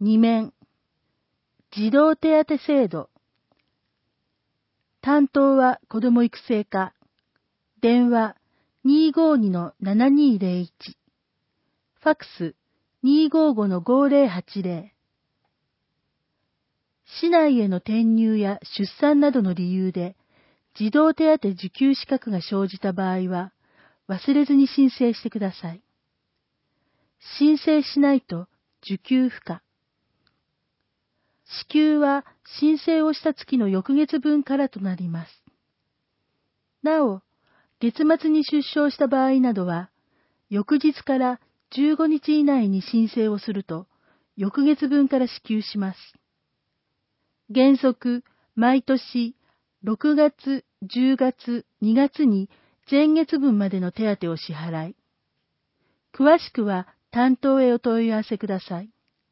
2面、児童手当制度。担当は子ども育成課。電話252-7201。ファックス255-5080。市内への転入や出産などの理由で児童手当受給資格が生じた場合は忘れずに申請してください。申請しないと受給不可。支給は申請をした月の翌月分からとなります。なお、月末に出生した場合などは、翌日から15日以内に申請をすると、翌月分から支給します。原則、毎年6月、10月、2月に前月分までの手当を支払い。詳しくは担当へお問い合わせください。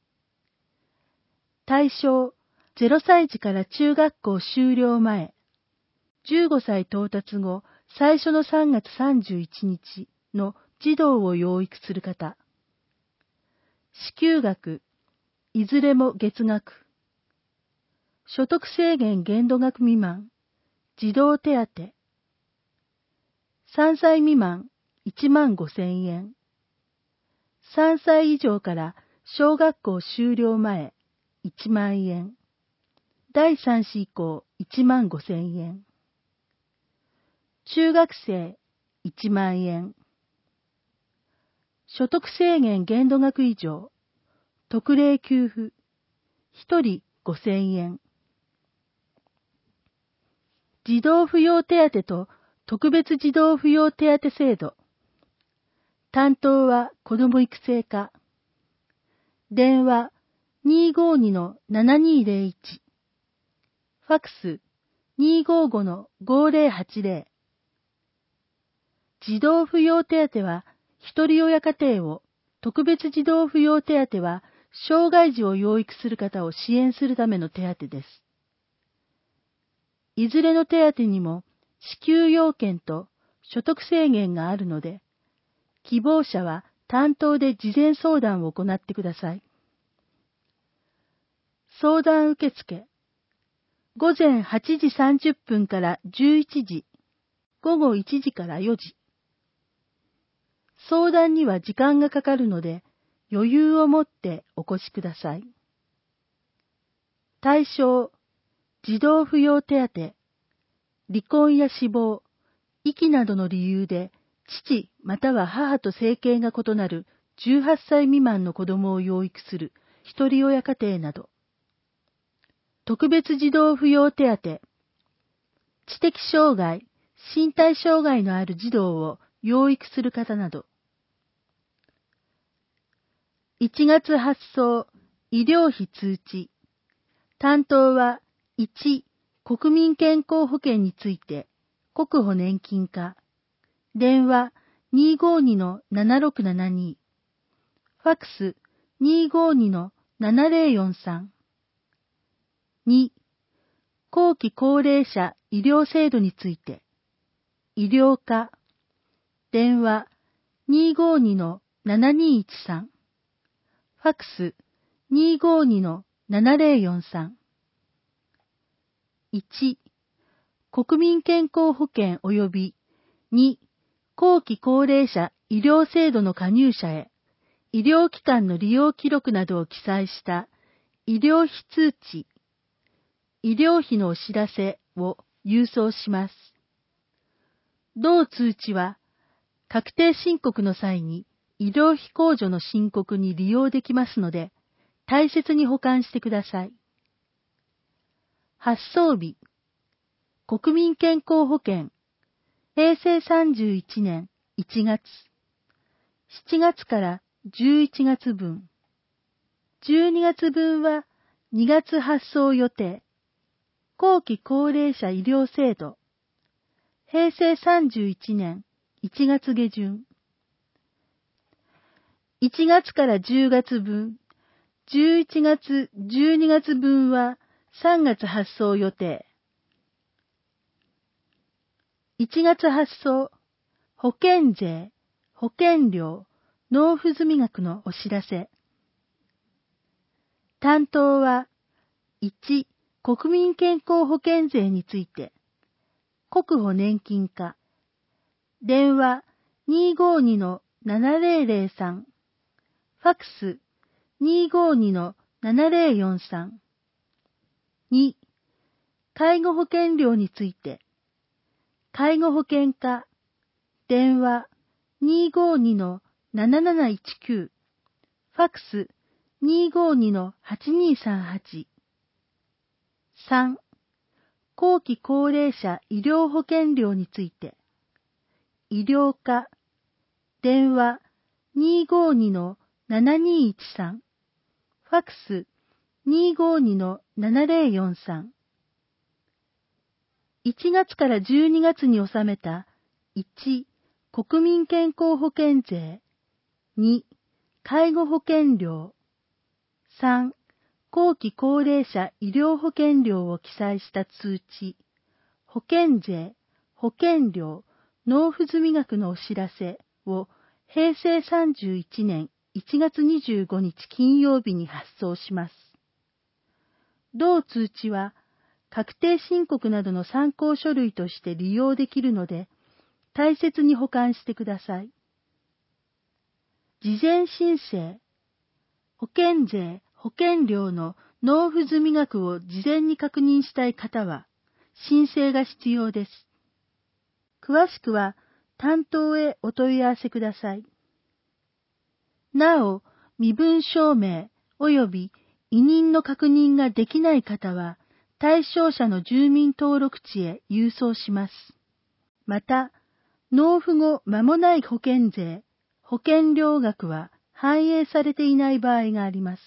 対象、0歳児から中学校修了前、15歳到達後、最初の3月31日の児童を養育する方。支給額、いずれも月額。所得制限限度額未満、児童手当。3歳未満、15,000円。3歳以上から小学校修了前、1万円。第3子以降、15,000円。中学生、1万円。所得制限限度額以上、特例給付、1人5,000円。児童扶養手当と特別児童扶養手当制度。担当は子ども育成課。電話252-7201。ファックス255-5080。児童扶養手当は一人親家庭を、特別児童扶養手当は障害児を養育する方を支援するための手当です。いずれの手当にも支給要件と所得制限があるので、希望者は担当で事前相談を行ってください。相談受付。午前8時30分から11時、午後1時から4時。相談には時間がかかるので、余裕を持ってお越しください。対象、児童扶養手当、離婚や死亡、遺棄などの理由で、父または母と生計が異なる18歳未満の子供を養育する一人親家庭など。特別児童扶養手当、知的障害、身体障害のある児童を養育する方など。1月発送、医療費通知。担当は1、国民健康保険について、国保年金課。電話252-7672。ファックス252-7043。2、後期高齢者医療制度について、医療課。電話252-7213。ファックス252-7043。1、国民健康保険及び2、後期高齢者医療制度の加入者へ、医療機関の利用記録などを記載した医療費通知、医療費のお知らせを郵送します。同通知は、確定申告の際に医療費控除の申告に利用できますので、大切に保管してください。発送日、国民健康保険、平成31年1月、7月から11月分、12月分は2月発送予定、後期高齢者医療制度、平成31年1月下旬、1月から10月分、11月、12月分は3月発送予定。1月発送、保険税、保険料、納付済額のお知らせ。 担当は、1、国民健康保険税について、国保年金課、電話252-7003、ファックス252-7043、2、介護保険料について、介護保険課、電話252-7719、ファックス252-8238。3、後期高齢者医療保険料について、医療課、電話252-7213、ファックス252-7043。1月から12月に納めた1、国民健康保険税、2、介護保険料、3、後期高齢者医療保険料を記載した通知、保険税、保険料、納付済額のお知らせを平成31年1月25日金曜日に発送します。同通知は確定申告などの参考書類として利用できるので、大切に保管してください。事前申請、保険税、保険料の納付済額を事前に確認したい方は、申請が必要です。詳しくは、担当へお問い合わせください。なお、身分証明及び委任の確認ができない方は、対象者の住民登録地へ郵送します。また、納付後間もない保険税、保険料額は反映されていない場合があります。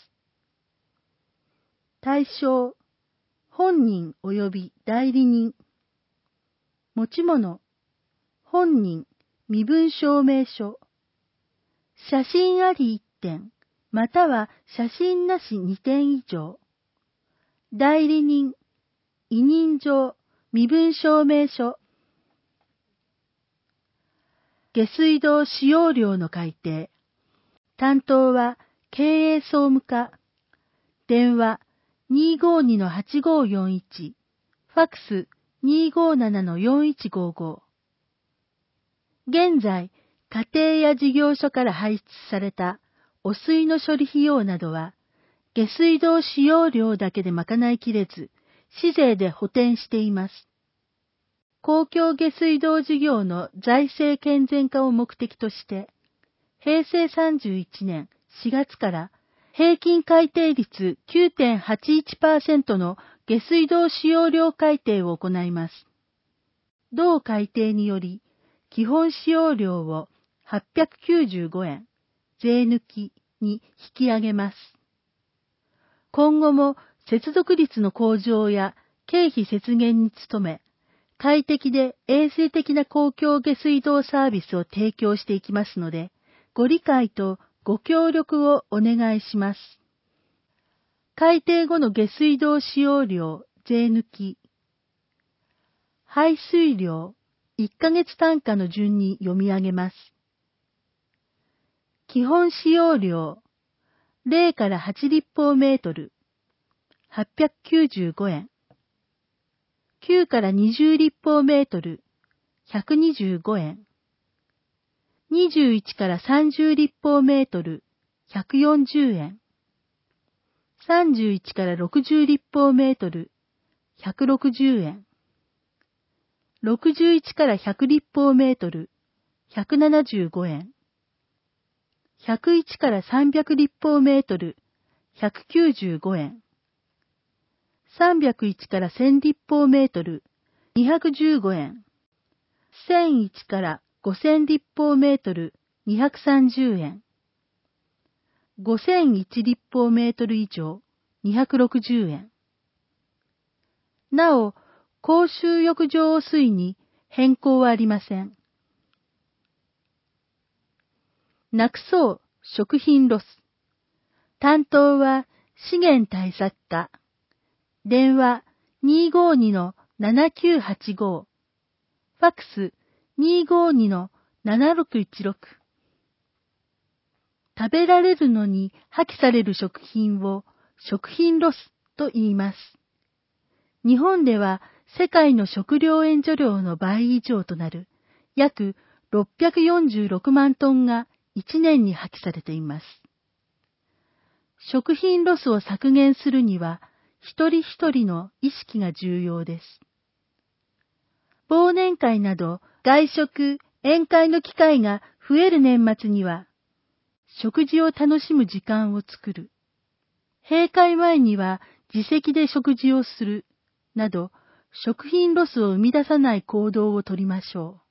対象、本人及び代理人、持ち物、本人、身分証明書、写真あり1点、または写真なし2点以上、代理人、委任状、身分証明書、下水道使用料の改定、担当は経営総務課、電話252-8541、ファックス257-4155。現在、家庭や事業所から排出された汚水の処理費用などは、下水道使用料だけで賄いきれず、市税で補填しています。公共下水道事業の財政健全化を目的として、平成31年4月から平均改定率 9.81% の下水道使用料改定を行います。同改定により、基本使用料を895円、税抜きに引き上げます。今後も接続率の向上や経費節減に努め、快適で衛生的な公共下水道サービスを提供していきますので、ご理解とご協力をお願いします。改定後の下水道使用料、税抜き。排水量、1ヶ月単価の順に読み上げます。基本使用量、0から8立方メートル、895円。9から20立方メートル、125円。21から30立方メートル、140円。31から60立方メートル、160円。61から100立方メートル、175円。101から300立方メートル、195円。301から1000立方メートル、215円。1001から5000立方メートル、230円。5001立方メートル以上、260円。なお、公衆浴場汚水に変更はありません。なくそう食品ロス。担当は資源対策課。電話252-7985。ファックス252-7616。食べられるのに破棄される食品を食品ロスと言います。日本では世界の食料援助量の倍以上となる約646万トンが1年に破棄されています。食品ロスを削減するには一人一人の意識が重要です。忘年会など外食、宴会の機会が増える年末には食事を楽しむ時間を作る。閉会前には自席で食事をするなど食品ロスを生み出さない行動をとりましょう。